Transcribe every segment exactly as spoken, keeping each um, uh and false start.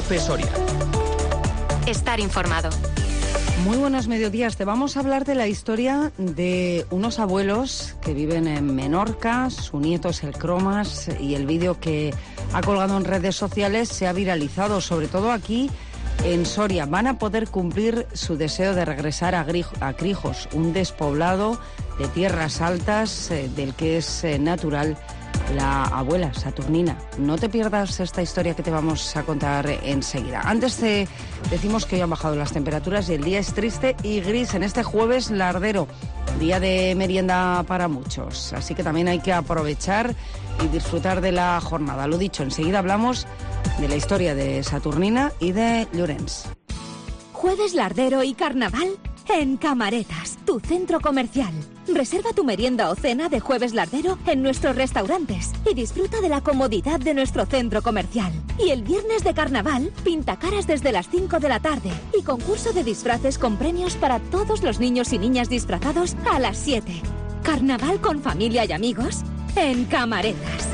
COPE Soria. Estar informado. Muy buenos mediodías. Te vamos a hablar de la historia de unos abuelos que viven en Menorca. Su nieto es el Cromas y el vídeo que ha colgado en redes sociales se ha viralizado, sobre todo aquí en Soria. Van a poder cumplir su deseo de regresar a, Grij- a Crijos, un despoblado de tierras altas eh, del que es eh, natural la abuela Saturnina. No te pierdas esta historia que te vamos a contar enseguida. Antes te decimos que hoy han bajado las temperaturas y el día es triste y gris en este jueves lardero, día de merienda para muchos. Así que también hay que aprovechar y disfrutar de la jornada. Lo dicho, enseguida hablamos de la historia de Saturnina y de Llorens. Jueves lardero y carnaval en Camaretas, tu centro comercial. Reserva tu merienda o cena de Jueves lardero en nuestros restaurantes y disfruta de la comodidad de nuestro centro comercial. Y el viernes de carnaval, pinta caras desde las cinco de la tarde y concurso de disfraces con premios para todos los niños y niñas disfrazados a las siete. Carnaval con familia y amigos en Camaretas.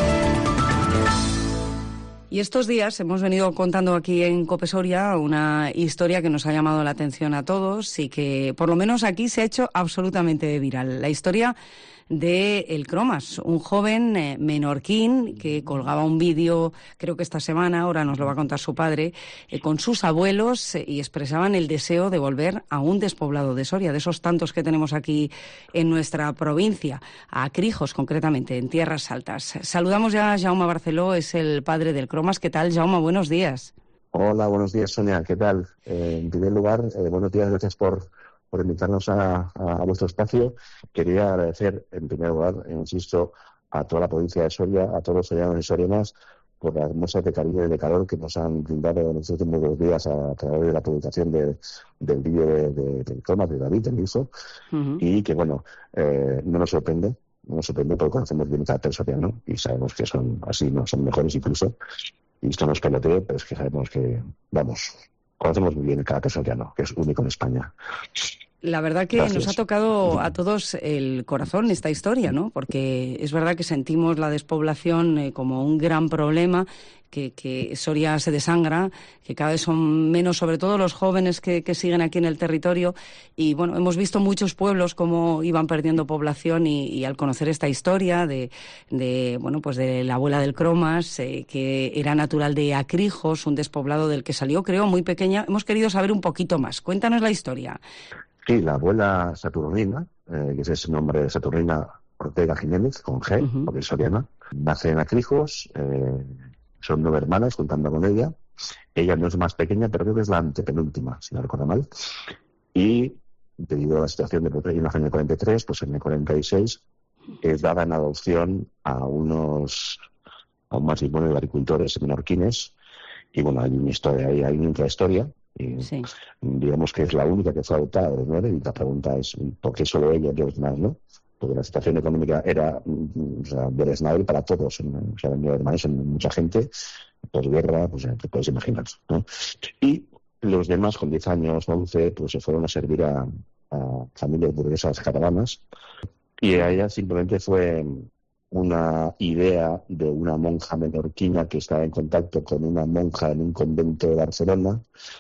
Y estos días hemos venido contando aquí en COPE Soria una historia que nos ha llamado la atención a todos y que por lo menos aquí se ha hecho absolutamente viral. La historia de el Cromas, un joven eh, menorquín que colgaba un vídeo, creo que esta semana, ahora nos lo va a contar su padre, eh, con sus abuelos eh, y expresaban el deseo de volver a un despoblado de Soria, de esos tantos que tenemos aquí en nuestra provincia, a Crijos concretamente, en Tierras Altas. Saludamos ya a Jaume Barceló, es el padre del Cromas. ¿Qué tal, Jaume? Buenos días. Hola, buenos días, Sonia. ¿Qué tal? Eh, en primer lugar, eh, buenos días, gracias por por invitarnos a, a, a vuestro espacio. Quería agradecer, en primer lugar, insisto, a toda la provincia de Soria, a todos los sorianos y sorianas, por las muestras de cariño y de calor que nos han brindado en estos últimos dos días a, a través de la publicación de, del vídeo de, de, del Cromas, de David, el hijo, uh-huh. Y que, bueno, eh, no nos sorprende, no nos sorprende porque conocemos bien el carácter soriano y sabemos que son así, no son mejores incluso, y esto no es peloteo, pero es que sabemos que, vamos, conocemos muy bien el carácter soriano, que es único en España. La verdad que Gracias. Nos ha tocado a todos el corazón esta historia, ¿no? Porque es verdad que sentimos la despoblación eh, como un gran problema, que, que Soria se desangra, que cada vez son menos, sobre todo los jóvenes que, que siguen aquí en el territorio. Y bueno, hemos visto muchos pueblos cómo iban perdiendo población y, y al conocer esta historia de, de bueno, pues de la abuela del Cromas, eh, que era natural de Acrijos, un despoblado del que salió, creo, muy pequeña, hemos querido saber un poquito más. Cuéntanos la historia. Sí, la abuela Saturnina, eh, que es ese nombre de Saturnina Ortega Jiménez, con G, uh-huh. porque es soriana, nace en Acrijos, eh, son nueve hermanas, contando con ella. Ella no es más pequeña, pero creo que es la antepenúltima, si no recuerdo mal. Y debido a la situación de ella nace en el cuarenta y tres, pues en el cuarenta y seis es dada en adopción a unos a un matrimonio de agricultores menorquines. Y bueno, hay una historia ahí, hay una intrahistoria. Y sí. Digamos que es la única que fue adoptada, ¿no? Y la pregunta es ¿por qué solo ella y los demás, no? Porque la situación económica era, o sea, deleznable para todos, ¿no? O sea, venía hermanos en mucha gente, posguerra, pues ya te puedes imaginar, ¿no? Y los demás, con diez años, once, pues se fueron a servir a, a familias burguesas catalanas, y a ella simplemente fue una idea de una monja menorquina que estaba en contacto con una monja en un convento de Barcelona,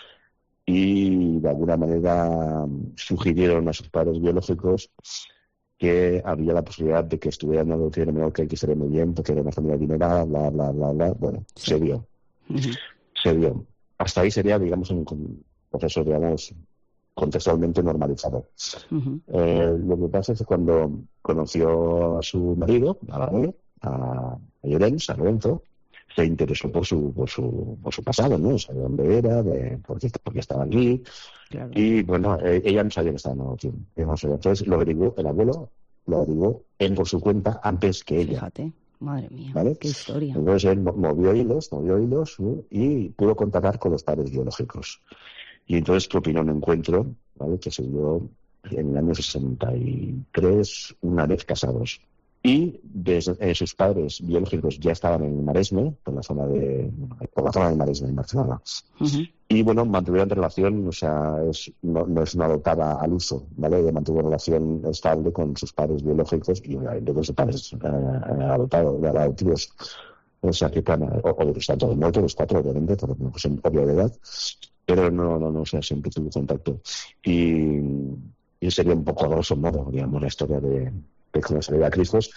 y de alguna manera sugirieron a sus padres biológicos que había la posibilidad de que estuvieran en una adopción menor, que estaría muy bien, porque era una familia adinerada, bla, bla, bla, bla. Bueno, sí. se dio. Uh-huh. Se dio. Hasta ahí sería, digamos, un proceso, digamos, contextualmente normalizado. Uh-huh. Eh, lo que pasa es que cuando conoció a su marido, a la abuela, a Llorens, a Lorenzo, se interesó por su por su por su pasado, ¿no? O sea, de dónde era, de por qué, por qué estaba aquí. Claro. Y bueno, eh, ella no sabía que estaba en adopción. Entonces lo averiguó, el abuelo lo averiguó él por su cuenta antes que ella. Fíjate, madre mía, ¿vale? Qué historia. Entonces él movió hilos, movió hilos, ¿no? Y pudo contactar con los padres biológicos. Y entonces propinó un encuentro, ¿vale? Que se dio en el año sesenta y tres, una vez casados. Y desde, eh, sus padres biológicos ya estaban en Maresme, por la zona de por la zona de Maresme, en Barcelona. Uh-huh. Y bueno, mantuvieron relación, o sea, es, no, no es una adoptada al uso, ¿vale? Ella mantuvo relación estable con sus padres biológicos y obviamente con sus padres eh, adoptados, adoptivos. O sea, que plan, o, o están todos muertos, los cuatro, obviamente, por una cuestión obvia de edad, pero no, no, no, o sea, siempre tuvo contacto. Y, y sería un poco a grosso modo, digamos, la historia de, de cómo se veía a Crijos,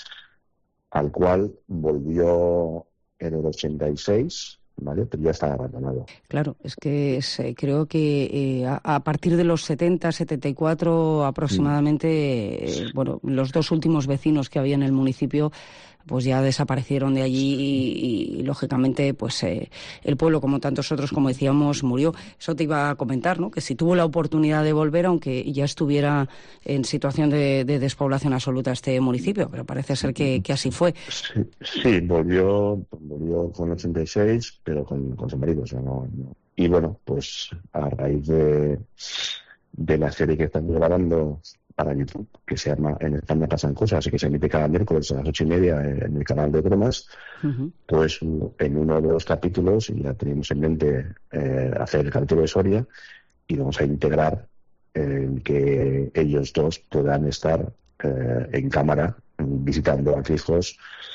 al cual volvió en el ochenta y seis, ¿vale? Pero ya está abandonado. Claro, es que es, eh, creo que eh, a, a partir de los setenta, setenta y cuatro aproximadamente, mm. eh, bueno, los dos últimos vecinos que había en el municipio pues ya desaparecieron de allí y, y lógicamente pues eh, el pueblo, como tantos otros, como decíamos, murió. Eso te iba a comentar, ¿no? Que si tuvo la oportunidad de volver, aunque ya estuviera en situación de, de despoblación absoluta este municipio, pero parece ser que, que así fue. Sí, sí, volvió, volvió con ochenta y seis, pero con, con su marido, o sea, no, no. Y bueno, pues a raíz de, de la serie que están grabando para YouTube, que se llama En España pasan cosas, y que se emite cada miércoles a las ocho y media en el canal de Cromas, uh-huh. Pues en uno de los capítulos, y ya teníamos en mente eh, hacer el capítulo de Soria, y vamos a integrar eh, que ellos dos puedan estar eh, en cámara visitando a Crijos,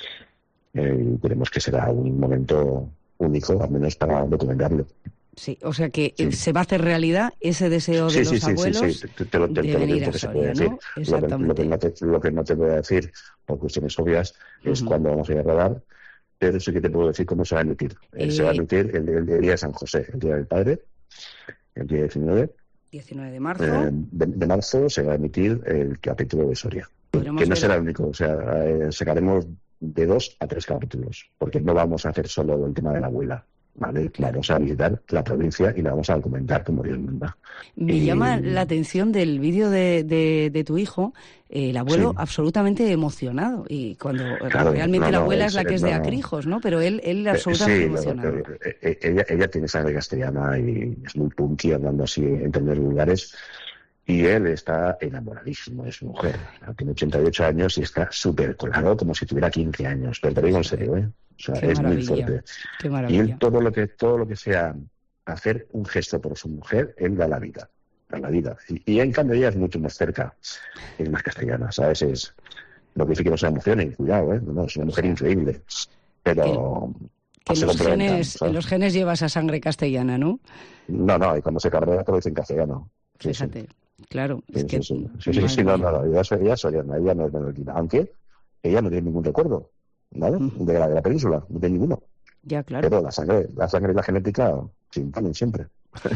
eh, y creemos que será un momento único, al menos para documentarlo. Sí, o sea que sí. Se va a hacer realidad ese deseo de sí, los sí, sí, abuelos sí, sí. Te, te lo, te, de te venir lo, a Soria, ¿no? Exactamente. Lo que, lo, que no te, lo que no te voy a decir, por cuestiones obvias, uh-huh. es cuándo vamos a ir a rodar, pero sí que te puedo decir cómo se va a emitir. Eh... Se va a emitir el, el, el día de San José, el día del Padre, el día diecinueve. diecinueve de marzo. Eh, de, de marzo se va a emitir el capítulo de Soria. Que no ver... será el único, o sea, eh, sacaremos de dos a tres capítulos, porque no vamos a hacer solo el tema de la abuela. Vale, claro, vamos a visitar la provincia y la vamos a documentar como Dios manda. Me y... llama la atención del vídeo de, de, de tu hijo, eh, el abuelo sí. absolutamente emocionado, y cuando claro, realmente no, la abuela no, es la que es no, de Acrijos, ¿no? Pero él, él absolutamente sí, emocionado. Lo, ella, ella tiene sangre castellana y es muy punky, hablando así en términos vulgares. Y él está enamoradísimo de su mujer. Tiene ochenta y ocho años y está súper colgado, como si tuviera quince años. Pero te digo en serio, ¿eh? O sea, Qué es muy fuerte. Qué y él todo lo que todo lo que sea hacer un gesto por su mujer, él da la vida. Da la vida. Y, y en cambio ella es mucho más cerca. Es más castellana, ¿sabes? Es lo que sí que no se emocione, cuidado, ¿eh? No, es una mujer increíble. Pero... Que, que en, los genes, en los genes lleva esa sangre castellana, ¿no? No, no, y cuando se carrea te lo dicen castellano. Sí, Fíjate. Sí. Claro, es sí, que... Sí, sí, sí, sí no, no, no, ella, ella es soriana, ella no es menorquina, aunque ella no tiene ningún recuerdo, ¿vale? Uh-huh. De la, de la península, no tiene ninguno. Ya, claro. Pero la sangre, la sangre y la genética se imponen siempre.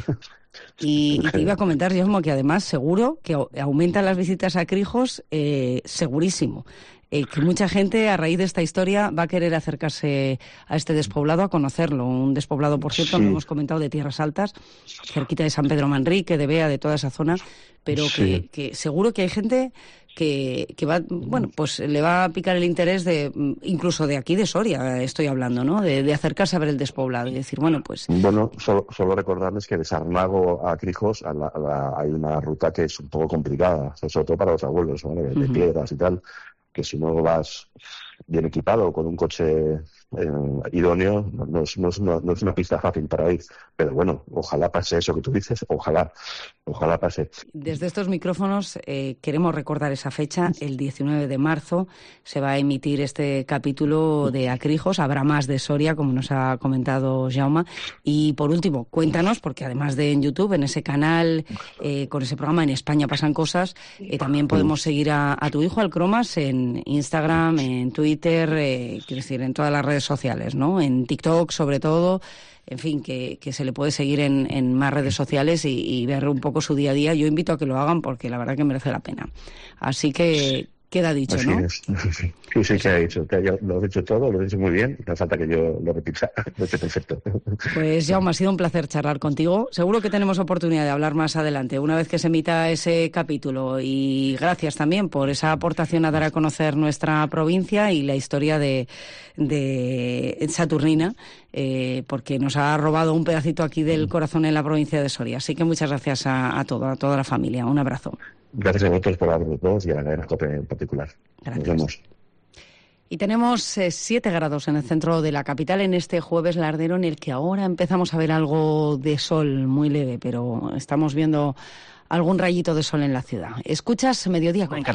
Y, y te iba a comentar, Jaume, que además seguro que aumentan las visitas a Crijos, eh, segurísimo. Eh, que mucha gente, a raíz de esta historia, va a querer acercarse a este despoblado, a conocerlo. Un despoblado, por cierto, sí. no hemos comentado, de Tierras Altas, cerquita de San Pedro Manrique, de Bea, de toda esa zona, pero sí. que, que seguro que hay gente que, que va, bueno, pues le va a picar el interés de, incluso de aquí, de Soria, estoy hablando, ¿no? De, de acercarse a ver el despoblado y decir, bueno, pues... Bueno, solo, solo recordarles que de Sarnago a Crijos a la, a la, hay una ruta que es un poco complicada, sobre todo para los abuelos, ¿vale? De uh-huh. piedras y tal, que si no vas bien equipado con un coche eh, idóneo, no, no, no, es una, no es una pista fácil para ir. Pero bueno, ojalá pase eso que tú dices, ojalá, ojalá pase. Desde estos micrófonos eh, queremos recordar esa fecha, el diecinueve de marzo se va a emitir este capítulo de Acrijos, habrá más de Soria, como nos ha comentado Jaume. Y por último, cuéntanos, porque además de en YouTube, en ese canal, eh, con ese programa En España pasan cosas, eh, también podemos seguir a, a tu hijo, al Cromas, en Instagram, en Twitter, eh, quiero decir, en todas las redes sociales, ¿no? En TikTok, sobre todo, en fin, que, que se le puede seguir en, en más redes sociales y, y ver un poco su día a día. Yo invito a que lo hagan porque la verdad que merece la pena. Así que queda dicho, Así ¿no? Es. Sí, sí, que ha dicho. Que lo has dicho todo, lo has dicho muy bien. No falta que yo lo repita. Lo he hecho perfecto. Pues, Jaume, ha sido un placer charlar contigo. Seguro que tenemos oportunidad de hablar más adelante, una vez que se emita ese capítulo. Y gracias también por esa aportación a dar a conocer nuestra provincia y la historia de, de Saturnina, eh, porque nos ha robado un pedacito aquí del corazón en la provincia de Soria. Así que muchas gracias a, a, todo, a toda la familia. Un abrazo. Gracias a vosotros por hablarnos todos y a la cadena COPE en particular. Gracias. Nos vemos. Y tenemos siete eh, grados en el centro de la capital en este jueves lardero, en el que ahora empezamos a ver algo de sol muy leve, pero estamos viendo algún rayito de sol en la ciudad. Escuchas Mediodía Cope.